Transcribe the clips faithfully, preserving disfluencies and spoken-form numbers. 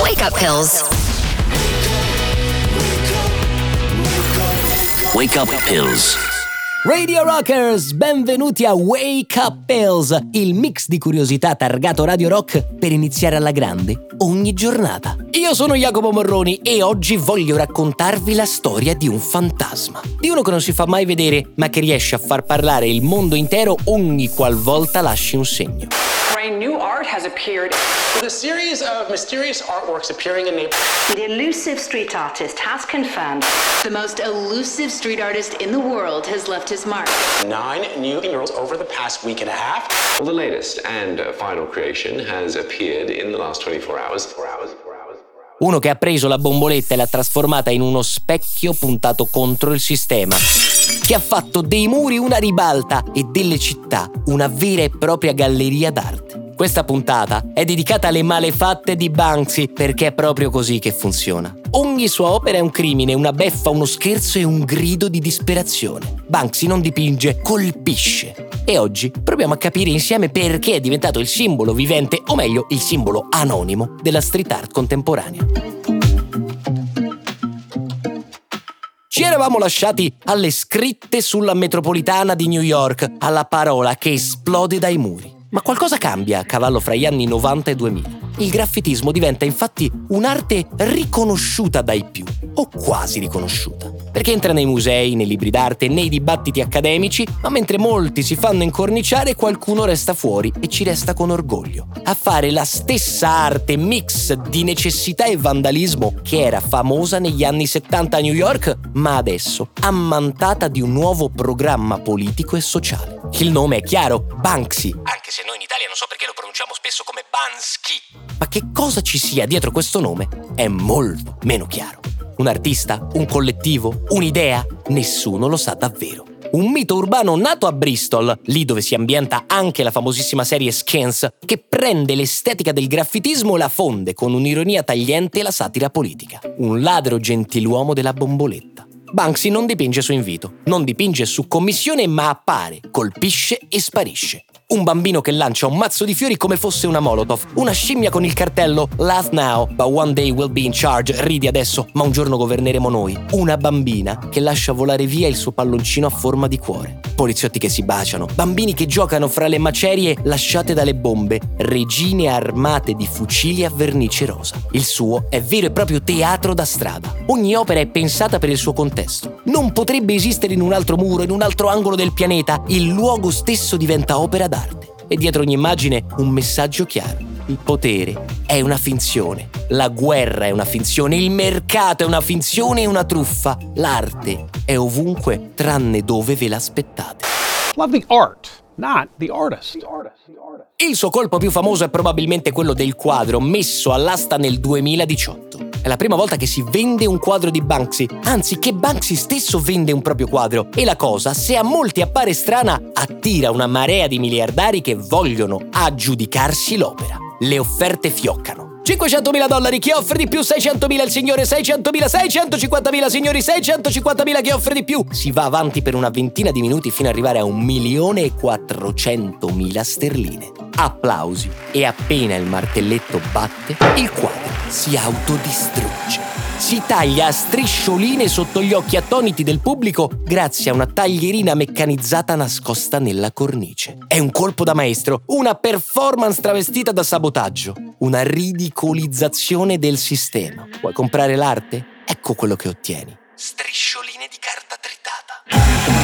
Wake up pills. Wake up pills. Radio Rockers, benvenuti a Wake Up Pills, il mix di curiosità targato Radio Rock per iniziare alla grande ogni giornata. Io sono Jacopo Morroni e oggi voglio raccontarvi la storia di un fantasma, di uno che non si fa mai vedere ma che riesce a far parlare il mondo intero ogni qualvolta lasci un segno. New art has appeared. With a series of mysterious artworks appearing in Naples. The elusive street artist has confirmed the most elusive street artist in the world has left his mark. Nine new murals over the past week and a half. Well, the latest and final creation has appeared in the last twenty-four hours. Four hours, four hours, four hours. Uno che ha preso la bomboletta e l'ha trasformata in uno specchio puntato contro il sistema, che ha fatto dei muri una ribalta e delle città una vera e propria galleria d'arte. Questa puntata è dedicata alle malefatte di Banksy, perché è proprio così che funziona. Ogni sua opera è un crimine, una beffa, uno scherzo e un grido di disperazione. Banksy non dipinge, colpisce. E oggi proviamo a capire insieme perché è diventato il simbolo vivente, o meglio, il simbolo anonimo della street art contemporanea. Ci eravamo lasciati alle scritte sulla metropolitana di New York, alla parola che esplode dai muri. Ma qualcosa cambia a cavallo fra gli anni novanta e duemila. Il graffitismo diventa infatti un'arte riconosciuta dai più, o quasi riconosciuta, perché entra nei musei, nei libri d'arte, nei dibattiti accademici, ma mentre molti si fanno incorniciare, qualcuno resta fuori e ci resta con orgoglio, a fare la stessa arte mix di necessità e vandalismo che era famosa negli anni settanta a New York, ma adesso ammantata di un nuovo programma politico e sociale. Il nome è chiaro, Banksy, anche se noi in Italia non so perché lo pronunciamo spesso come Bansky. Ma che cosa ci sia dietro questo nome è molto meno chiaro. Un artista? Un collettivo? Un'idea? Nessuno lo sa davvero. Un mito urbano nato a Bristol, lì dove si ambienta anche la famosissima serie Skins, che prende l'estetica del graffitismo e la fonde con un'ironia tagliente e la satira politica. Un ladro gentiluomo della bomboletta. Banksy non dipinge su invito, non dipinge su commissione, ma appare, colpisce e sparisce. Un bambino che lancia un mazzo di fiori come fosse una Molotov, una scimmia con il cartello "Laugh now, but one day we'll be in charge", ridi adesso, ma un giorno governeremo noi. Una bambina che lascia volare via il suo palloncino a forma di cuore. Poliziotti che si baciano, bambini che giocano fra le macerie lasciate dalle bombe, regine armate di fucili a vernice rosa. Il suo è vero e proprio teatro da strada. Ogni opera è pensata per il suo contesto. Non potrebbe esistere in un altro muro, in un altro angolo del pianeta. Il luogo stesso diventa opera d'arte. E dietro ogni immagine un messaggio chiaro. Il potere è una finzione, la guerra è una finzione, il mercato è una finzione e una truffa. L'arte è ovunque tranne dove ve l'aspettate. Love the art, not the artist. Il suo colpo più famoso è probabilmente quello del quadro messo all'asta nel duemiladiciotto. È la prima volta che si vende un quadro di Banksy, anzi che Banksy stesso vende un proprio quadro. E la cosa, se a molti appare strana, attira una marea di miliardari che vogliono aggiudicarsi l'opera. Le offerte fioccano. cinquecentomila dollari, chi offre di più? seicentomila il signore, seicentomila, seicentocinquantamila signori, seicentocinquantamila chi offre di più? Si va avanti per una ventina di minuti fino ad arrivare a un milione e quattrocentomila sterline. Applausi. E appena il martelletto batte, il quadro si autodistrugge. Si taglia a striscioline sotto gli occhi attoniti del pubblico grazie a una taglierina meccanizzata nascosta nella cornice. È un colpo da maestro, una performance travestita da sabotaggio, una ridicolizzazione del sistema. Vuoi comprare l'arte? Ecco quello che ottieni. Striscioline di carta tritata.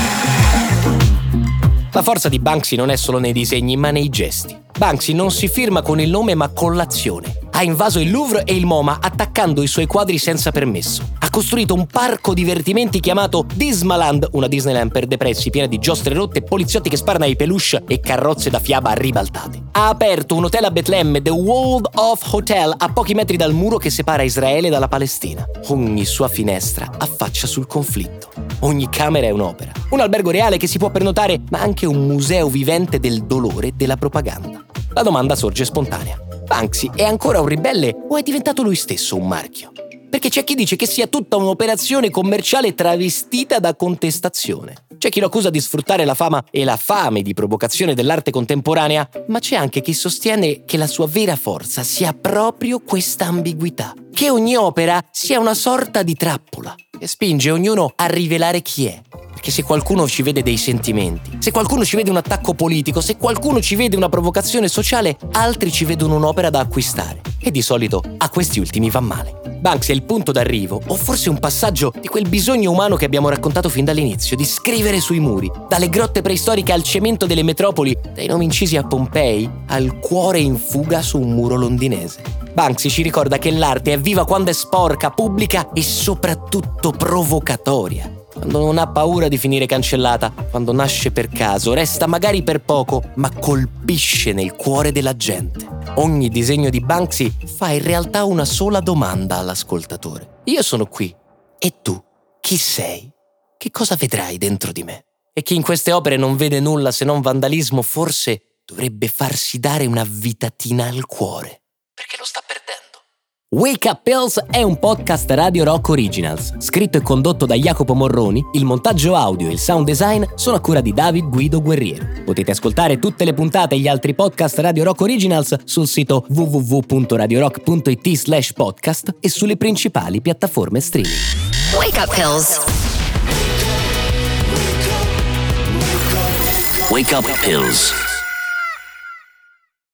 La forza di Banksy non è solo nei disegni, ma nei gesti. Banksy non si firma con il nome ma con l'azione. Ha invaso il Louvre e il MoMA attaccando i suoi quadri senza permesso. Ha costruito un parco divertimenti chiamato Dismaland, una Disneyland per depressi piena di giostre rotte, poliziotti che sparano ai peluche e carrozze da fiaba ribaltate. Ha aperto un hotel a Betlemme, The World of Hotel, a pochi metri dal muro che separa Israele dalla Palestina. Ogni sua finestra affaccia sul conflitto. Ogni camera è un'opera. Un albergo reale che si può prenotare, ma anche un museo vivente del dolore e della propaganda. La domanda sorge spontanea. Banksy è ancora un ribelle o è diventato lui stesso un marchio? perché c'è chi dice che sia tutta un'operazione commerciale travestita da contestazione. C'è chi lo accusa di sfruttare la fama e la fame di provocazione dell'arte contemporanea, ma c'è anche chi sostiene che la sua vera forza sia proprio questa ambiguità, che ogni opera sia una sorta di trappola che spinge ognuno a rivelare chi è. Perché se qualcuno ci vede dei sentimenti, se qualcuno ci vede un attacco politico, se qualcuno ci vede una provocazione sociale, altri ci vedono un'opera da acquistare. E di solito a questi ultimi va male. Banksy è il punto d'arrivo, o forse un passaggio di quel bisogno umano che abbiamo raccontato fin dall'inizio, di scrivere sui muri, dalle grotte preistoriche al cemento delle metropoli, dai nomi incisi a Pompei al cuore in fuga su un muro londinese. Banksy ci ricorda che l'arte è viva quando è sporca, pubblica e soprattutto provocatoria. Quando non ha paura di finire cancellata, quando nasce per caso, resta magari per poco, ma colpisce nel cuore della gente. Ogni disegno di Banksy fa in realtà una sola domanda all'ascoltatore. Io sono qui. E tu? Chi sei? Che cosa vedrai dentro di me? E chi in queste opere non vede nulla se non vandalismo, forse dovrebbe farsi dare una vitatina al cuore. Perché lo sta perdendo. Wake Up Pills è un podcast Radio Rock Originals, scritto e condotto da Jacopo Morroni. Il montaggio audio e il sound design sono a cura di David Guido Guerriero. Potete ascoltare tutte le puntate e gli altri podcast Radio Rock Originals sul sito w w w punto radio rock punto i t slash podcast e sulle principali piattaforme streaming. Wake Up Pills. Wake Up Pills.